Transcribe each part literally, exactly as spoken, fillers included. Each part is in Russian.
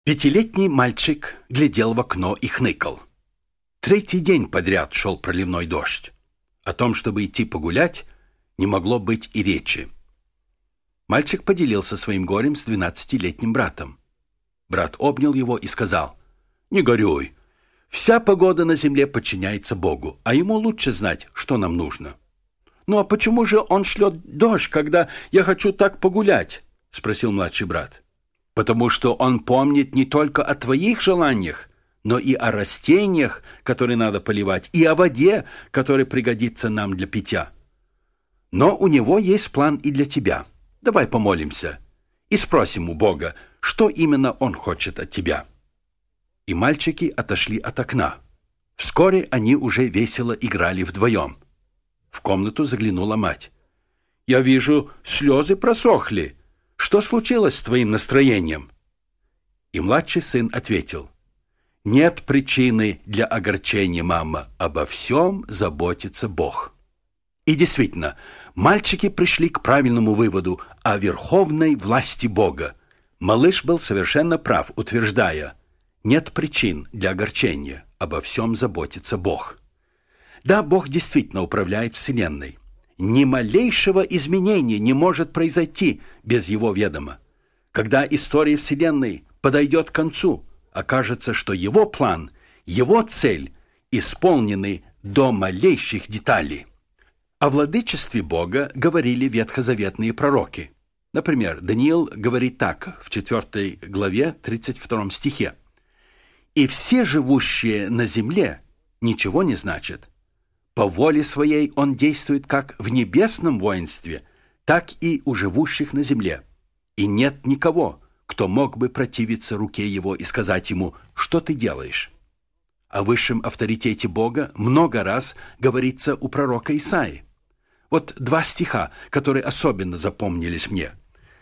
Пятилетний мальчик глядел в окно и хныкал. Третий день подряд шел проливной дождь. О том, чтобы идти погулять, не могло быть и речи. Мальчик поделился своим горем с двенадцатилетним братом. Брат обнял его и сказал: «Не горюй. Вся погода на земле подчиняется Богу, а ему лучше знать, что нам нужно». «Ну а почему же он шлет дождь, когда я хочу так погулять?» — спросил младший брат. «Потому что он помнит не только о твоих желаниях, но и о растениях, которые надо поливать, и о воде, которая пригодится нам для питья. Но у него есть план и для тебя. Давай помолимся и спросим у Бога, что именно он хочет от тебя». И мальчики отошли от окна. Вскоре они уже весело играли вдвоем. В комнату заглянула мать. «Я вижу, слезы просохли. Что случилось с твоим настроением?» И младший сын ответил: «Нет причины для огорчения, мама. Обо всем заботится Бог». И действительно, мальчики пришли к правильному выводу о верховной власти Бога. Малыш был совершенно прав, утверждая: нет причин для огорчения, обо всем заботится Бог. Да, Бог действительно управляет Вселенной. Ни малейшего изменения не может произойти без Его ведома. Когда история Вселенной подойдет к концу, окажется, что Его план, Его цель исполнены до малейших деталей. О владычестве Бога говорили ветхозаветные пророки. Например, Даниил говорит так в четвёртой главе тридцать втором стихе: «И все живущие на земле ничего не значат. По воле своей он действует как в небесном воинстве, так и у живущих на земле. И нет никого, кто мог бы противиться руке его и сказать ему: что ты делаешь?» О высшем авторитете Бога много раз говорится у пророка Исаии. Вот два стиха, которые особенно запомнились мне.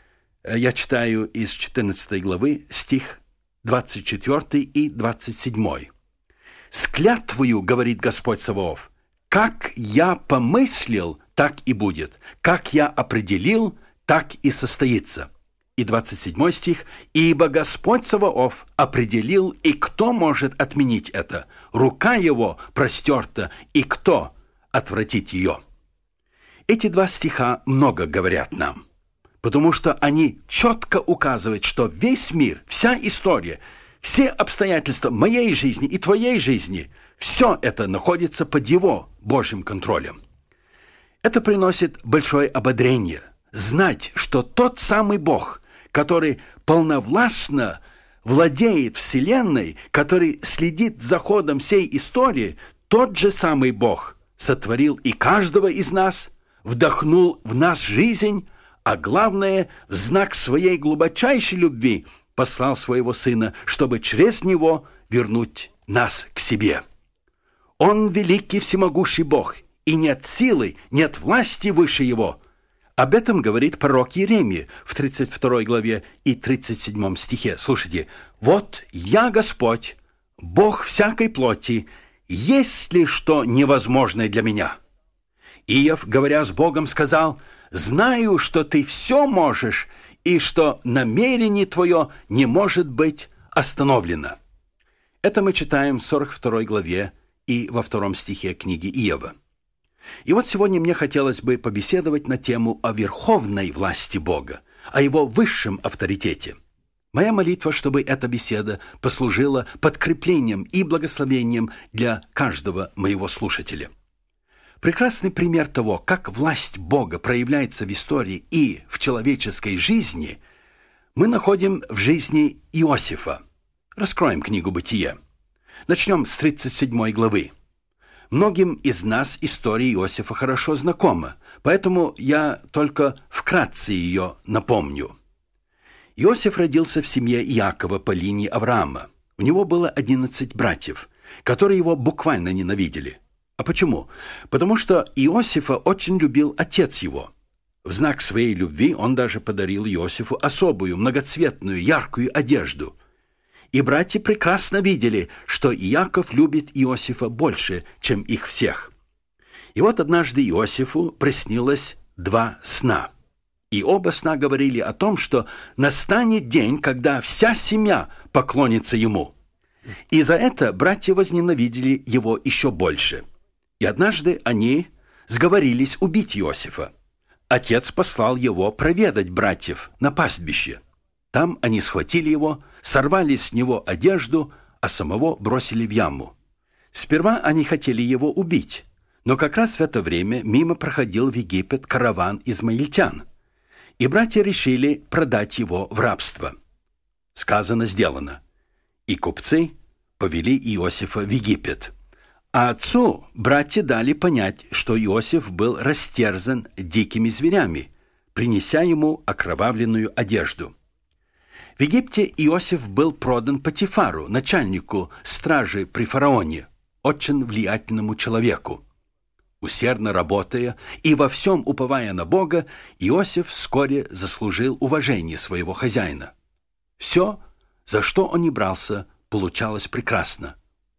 Я читаю из четырнадцатой главы стих двадцать четвёртый и двадцать седьмой. «С клятвою, говорит Господь Саваоф, как я помыслил, так и будет, как я определил, так и состоится». И двадцать седьмой стих: «Ибо Господь Саваоф определил, и кто может отменить это? Рука его простерта, и кто отвратит ее?» Эти два стиха много говорят нам, потому что они четко указывают, что весь мир, вся история, все обстоятельства моей жизни и твоей жизни, все это находится под Его Божьим контролем. Это приносит большое ободрение знать, что тот самый Бог, который полновластно владеет Вселенной, который следит за ходом всей истории, тот же самый Бог сотворил и каждого из нас, вдохнул в нас жизнь, а главное, в знак своей глубочайшей любви послал своего Сына, чтобы через Него вернуть нас к себе. Он великий всемогущий Бог, и нет силы, нет власти выше Его. Об этом говорит пророк Иеремия в тридцать второй главе и тридцать седьмом стихе. Слушайте: «Вот я Господь, Бог всякой плоти, есть ли что невозможное для меня?» Иов, говоря с Богом, сказал: «Знаю, что ты все можешь, и что намерение твое не может быть остановлено». Это мы читаем в сорок второй главе и во втором стихе книги Иова. И вот сегодня мне хотелось бы побеседовать на тему о верховной власти Бога, о Его высшем авторитете. Моя молитва, чтобы эта беседа послужила подкреплением и благословением для каждого моего слушателя. Прекрасный пример того, как власть Бога проявляется в истории и в человеческой жизни, мы находим в жизни Иосифа. Раскроем книгу «Бытие». Начнем с тридцать седьмой главы. Многим из нас история Иосифа хорошо знакома, поэтому я только вкратце ее напомню. Иосиф родился в семье Иакова по линии Авраама. У него было одиннадцать братьев, которые его буквально ненавидели. А почему? Потому что Иосифа очень любил отец его. В знак своей любви он даже подарил Иосифу особую, многоцветную, яркую одежду. И братья прекрасно видели, что Иаков любит Иосифа больше, чем их всех. И вот однажды Иосифу приснилось два сна. И оба сна говорили о том, что настанет день, когда вся семья поклонится ему. И за это братья возненавидели его еще больше. И однажды они сговорились убить Иосифа. Отец послал его проведать братьев на пастбище. Там они схватили его, сорвали с него одежду, а самого бросили в яму. Сперва они хотели его убить, но как раз в это время мимо проходил в Египет караван измаильтян, и братья решили продать его в рабство. Сказано, сделано. И купцы повели Иосифа в Египет. А отцу братья дали понять, что Иосиф был растерзан дикими зверями, принеся ему окровавленную одежду. В Египте Иосиф был продан Потифару, начальнику стражи при фараоне, очень влиятельному человеку. Усердно работая и во всем уповая на Бога, Иосиф вскоре заслужил уважение своего хозяина. Все, за что он не брался, получалось прекрасно.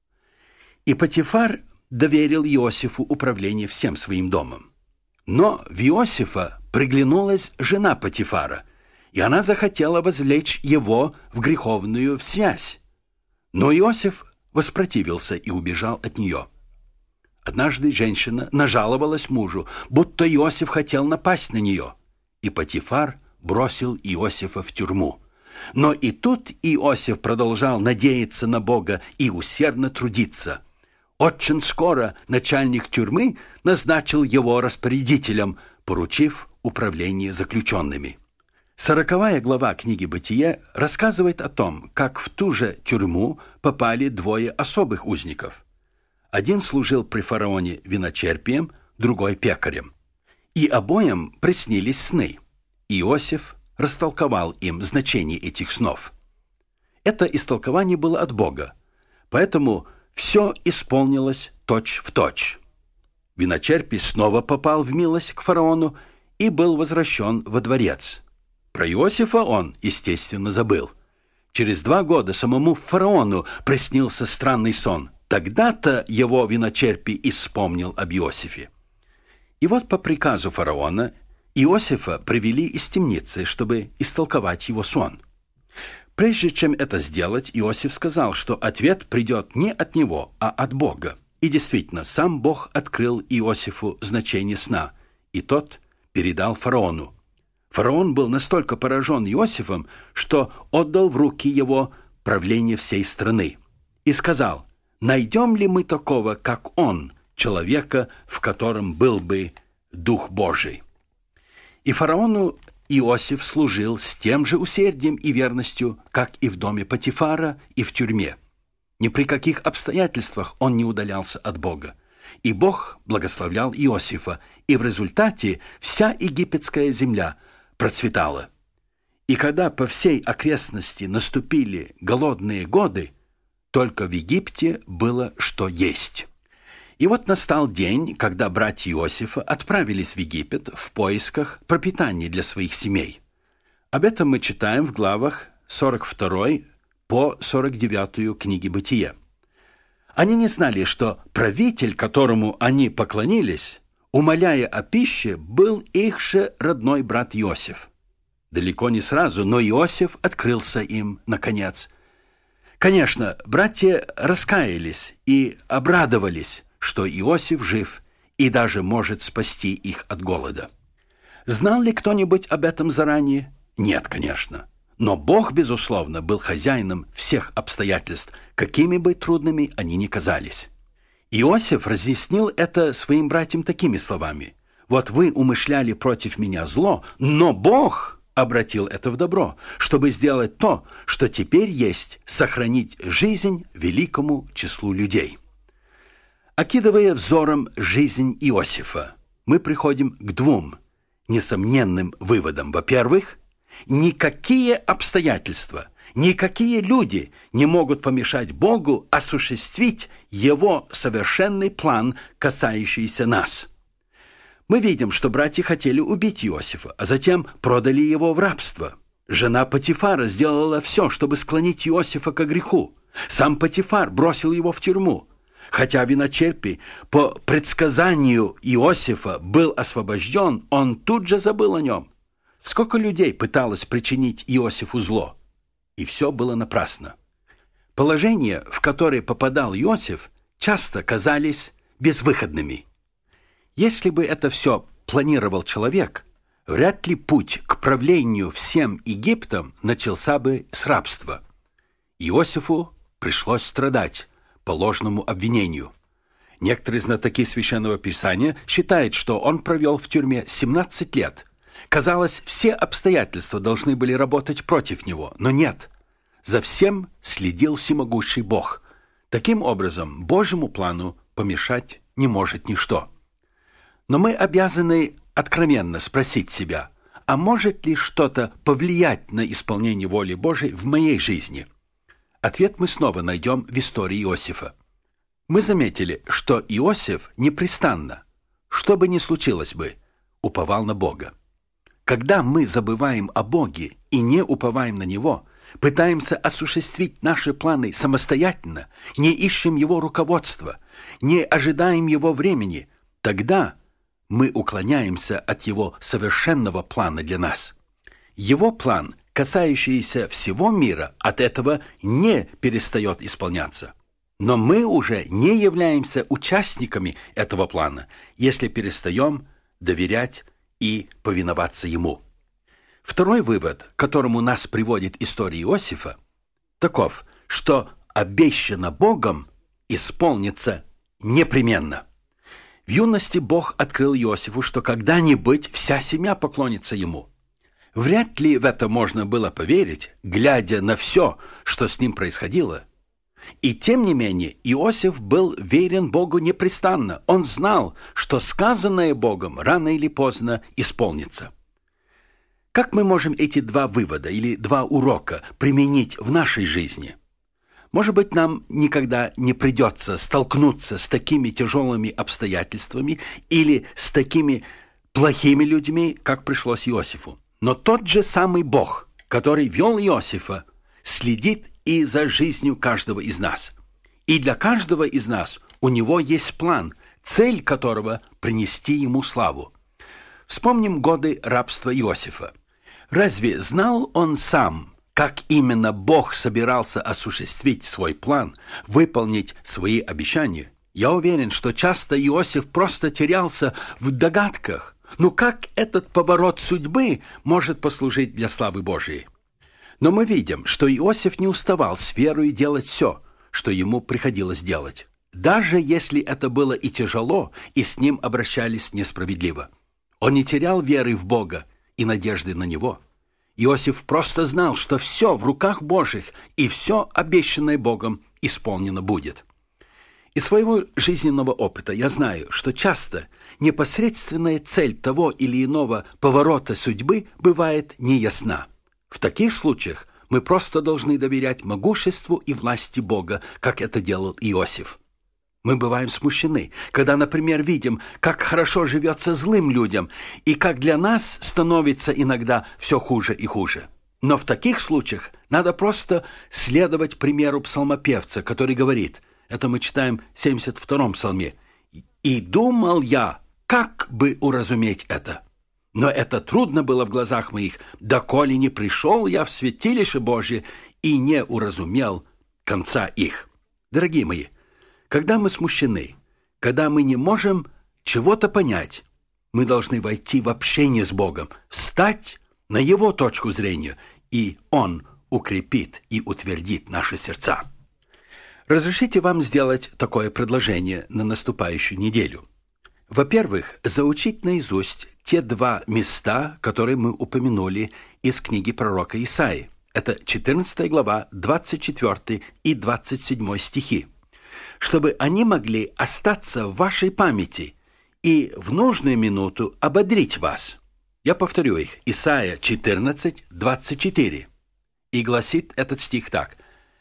И Потифар доверил Иосифу управление всем своим домом. Но в Иосифа приглянулась жена Потифара, и она захотела возвлечь его в греховную связь. Но Иосиф воспротивился и убежал от нее. Однажды женщина нажаловалась мужу, будто Иосиф хотел напасть на нее, и Потифар бросил Иосифа в тюрьму. Но и тут Иосиф продолжал надеяться на Бога и усердно трудиться. Очень скоро начальник тюрьмы назначил его распорядителем, поручив управление заключенными. Сороковая глава книги «Бытие» рассказывает о том, как в ту же тюрьму попали двое особых узников. Один служил при фараоне виночерпием, другой пекарем. И обоим приснились сны. Иосиф растолковал им значение этих снов. Это истолкование было от Бога, поэтому все исполнилось точь-в-точь. Виночерпий снова попал в милость к фараону и был возвращен во дворец. Про Иосифа он, естественно, забыл. Через два года самому фараону приснился странный сон. Тогда-то его виночерпий и вспомнил об Иосифе. И вот по приказу фараона Иосифа привели из темницы, чтобы истолковать его сон. Прежде чем это сделать, Иосиф сказал, что ответ придет не от него, а от Бога. И действительно, сам Бог открыл Иосифу значение сна, и тот передал фараону. Фараон был настолько поражен Иосифом, что отдал в руки его правление всей страны. И сказал: «Найдем ли мы такого, как он, человека, в котором был бы Дух Божий?» И фараону Иосиф служил с тем же усердием и верностью, как и в доме Потифара, и в тюрьме. Ни при каких обстоятельствах он не удалялся от Бога. И Бог благословлял Иосифа, и в результате вся египетская земля процветала. И когда по всей окрестности наступили голодные годы, только в Египте было что есть. И вот настал день, когда братья Иосифа отправились в Египет в поисках пропитания для своих семей. Об этом мы читаем в главах сорок второй по сорок девятую книги «Бытие». Они не знали, что правитель, которому они поклонились, умоляя о пище, был их же родной брат Иосиф. Далеко не сразу, но Иосиф открылся им наконец. Конечно, братья раскаялись и обрадовались, что Иосиф жив и даже может спасти их от голода. Знал ли кто-нибудь об этом заранее? Нет, конечно. Но Бог, безусловно, был хозяином всех обстоятельств, какими бы трудными они ни казались. Иосиф разъяснил это своим братьям такими словами: «Вот вы умышляли против меня зло, но Бог обратил это в добро, чтобы сделать то, что теперь есть, сохранить жизнь великому числу людей». Окидывая взором жизнь Иосифа, мы приходим к двум несомненным выводам. Во-первых, никакие обстоятельства, никакие люди не могут помешать Богу осуществить Его совершенный план, касающийся нас. Мы видим, что братья хотели убить Иосифа, а затем продали его в рабство. Жена Потифара сделала все, чтобы склонить Иосифа к греху. Сам Потифар бросил его в тюрьму. Хотя виночерпий по предсказанию Иосифа был освобожден, он тут же забыл о нем. Сколько людей пыталось причинить Иосифу зло, и все было напрасно. Положения, в которые попадал Иосиф, часто казались безвыходными. Если бы это все планировал человек, вряд ли путь к правлению всем Египтом начался бы с рабства. Иосифу пришлось страдать по ложному обвинению. Некоторые знатоки Священного Писания считают, что он провел в тюрьме семнадцать лет. Казалось, все обстоятельства должны были работать против него, но нет. За всем следил всемогущий Бог. Таким образом, Божьему плану помешать не может ничто. Но мы обязаны откровенно спросить себя, а может ли что-то повлиять на исполнение воли Божией в моей жизни? Ответ мы снова найдем в истории Иосифа. Мы заметили, что Иосиф непрестанно, что бы ни случилось бы, уповал на Бога. Когда мы забываем о Боге и не уповаем на Него, пытаемся осуществить наши планы самостоятельно, не ищем Его руководства, не ожидаем Его времени, тогда мы уклоняемся от Его совершенного плана для нас. Его план, касающийся всего мира, от этого не перестает исполняться. Но мы уже не являемся участниками этого плана, если перестаем доверять и повиноваться Ему. Второй вывод, к которому нас приводит история Иосифа, таков, что обещано Богом исполнится непременно. В юности Бог открыл Иосифу, что когда-нибудь вся семья поклонится ему. Вряд ли в это можно было поверить, глядя на все, что с ним происходило. И тем не менее Иосиф был верен Богу непрестанно. Он знал, что сказанное Богом рано или поздно исполнится. Как мы можем эти два вывода или два урока применить в нашей жизни? Может быть, нам никогда не придется столкнуться с такими тяжелыми обстоятельствами или с такими плохими людьми, как пришлось Иосифу. Но тот же самый Бог, который вел Иосифа, следит и за жизнью каждого из нас. И для каждого из нас у него есть план, цель которого – принести ему славу. Вспомним годы рабства Иосифа. Разве знал он сам, как именно Бог собирался осуществить свой план, выполнить свои обещания? Я уверен, что часто Иосиф просто терялся в догадках. Ну как этот поворот судьбы может послужить для славы Божией? Но мы видим, что Иосиф не уставал с верой делать все, что ему приходилось делать, даже если это было и тяжело, и с ним обращались несправедливо. Он не терял веры в Бога и надежды на Него. Иосиф просто знал, что все в руках Божьих, и все обещанное Богом исполнено будет. Из своего жизненного опыта я знаю, что часто непосредственная цель того или иного поворота судьбы бывает неясна. В таких случаях мы просто должны доверять могуществу и власти Бога, как это делал Иосиф. Мы бываем смущены, когда, например, видим, как хорошо живется злым людям, и как для нас становится иногда все хуже и хуже. Но в таких случаях надо просто следовать примеру псалмопевца, который говорит, это мы читаем в семьдесят втором псалме, «И думал я, как бы уразуметь это? Но это трудно было в глазах моих, доколе не пришел я в святилище Божие и не уразумел конца их». Дорогие мои, когда мы смущены, когда мы не можем чего-то понять, мы должны войти в общение с Богом, встать на Его точку зрения, и Он укрепит и утвердит наши сердца. Разрешите вам сделать такое предложение на наступающую неделю. Во-первых, заучить наизусть те два места, которые мы упомянули из книги пророка Исаии. Это четырнадцатая глава, двадцать четвёртый и двадцать седьмой стихи. Чтобы они могли остаться в вашей памяти и в нужную минуту ободрить вас. Я повторю их. Исайя четырнадцать, двадцать четыре. И гласит этот стих так.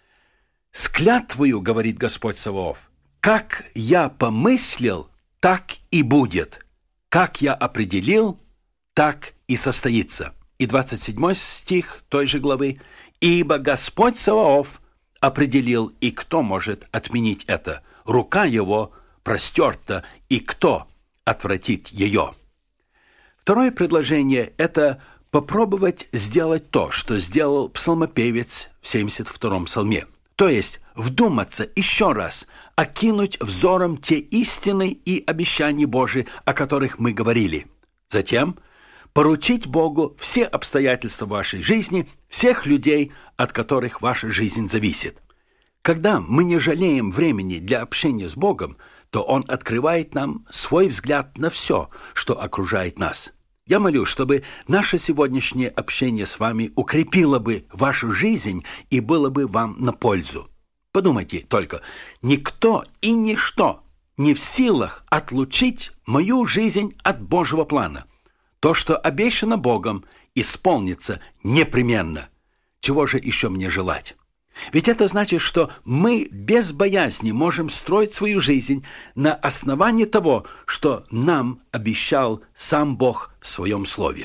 «С клятвою, говорит Господь Саваоф, как я помыслил, так и будет. Как я определил, так и состоится». И двадцать седьмой стих той же главы. «Ибо Господь Саваоф определил, и кто может отменить это? Рука его простерта, и кто отвратит ее?» Второе предложение – это попробовать сделать то, что сделал псалмопевец в семьдесят втором псалме. То есть вдуматься еще раз, окинуть взором те истины и обещания Божии, о которых мы говорили. Затем поручить Богу все обстоятельства вашей жизни, всех людей, от которых ваша жизнь зависит. Когда мы не жалеем времени для общения с Богом, то Он открывает нам свой взгляд на все, что окружает нас. Я молюсь, чтобы наше сегодняшнее общение с вами укрепило бы вашу жизнь и было бы вам на пользу. Подумайте только, никто и ничто не в силах отлучить мою жизнь от Божьего плана. То, что обещано Богом, исполнится непременно. Чего же еще мне желать? Ведь это значит, что мы без боязни можем строить свою жизнь на основании того, что нам обещал сам Бог в Своем Слове.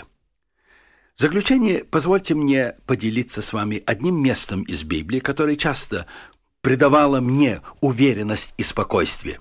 В заключение позвольте мне поделиться с вами одним местом из Библии, которое часто придавало мне уверенность и спокойствие.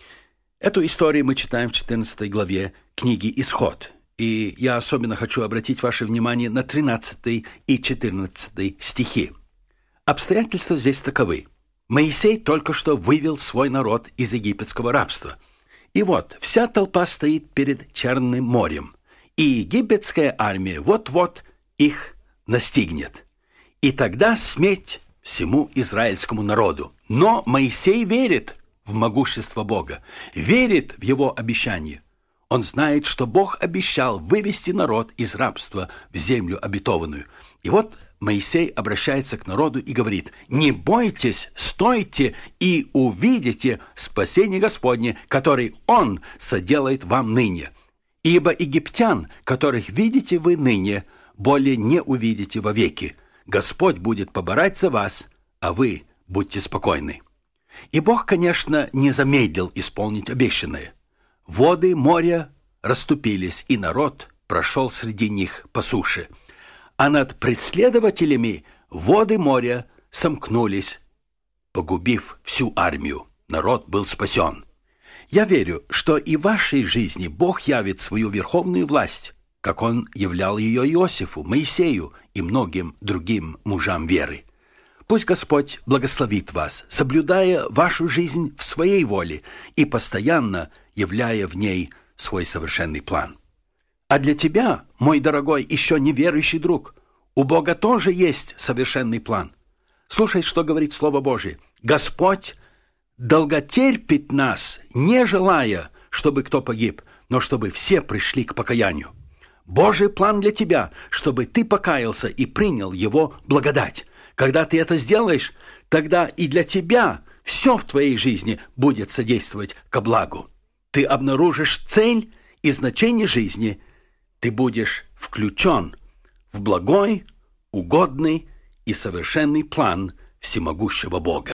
Эту историю мы читаем в четырнадцатой главе книги «Исход». И я особенно хочу обратить ваше внимание на тринадцатый и четырнадцатый стихи. Обстоятельства здесь таковы. Моисей только что вывел свой народ из египетского рабства. И вот вся толпа стоит перед Черным морем, и египетская армия вот-вот их настигнет. И тогда смерть всему израильскому народу. Но Моисей верит в могущество Бога, верит в Его обещание. Он знает, что Бог обещал вывести народ из рабства в землю обетованную. И вот Моисей обращается к народу и говорит: «Не бойтесь, стойте и увидите спасение Господне, который Он соделает вам ныне. Ибо египтян, которых видите вы ныне, более не увидите вовеки. Господь будет поборать за вас, а вы будьте спокойны». И Бог, конечно, не замедлил исполнить обещанное. Воды моря расступились, и народ прошел среди них по суше. А над преследователями воды моря сомкнулись, погубив всю армию. Народ был спасен. Я верю, что и в вашей жизни Бог явит свою верховную власть, как Он являл ее Иосифу, Моисею и многим другим мужам веры. Пусть Господь благословит вас, соблюдая вашу жизнь в Своей воле и постоянно являя в ней свой совершенный план. А для тебя, мой дорогой, еще неверующий друг, у Бога тоже есть совершенный план. Слушай, что говорит Слово Божие. Господь долготерпит нас, не желая, чтобы кто погиб, но чтобы все пришли к покаянию. Божий план для тебя, чтобы ты покаялся и принял Его благодать. Когда ты это сделаешь, тогда и для тебя все в твоей жизни будет содействовать ко благу. Ты обнаружишь цель и значение жизни, ты будешь включен в благой, угодный и совершенный план всемогущего Бога.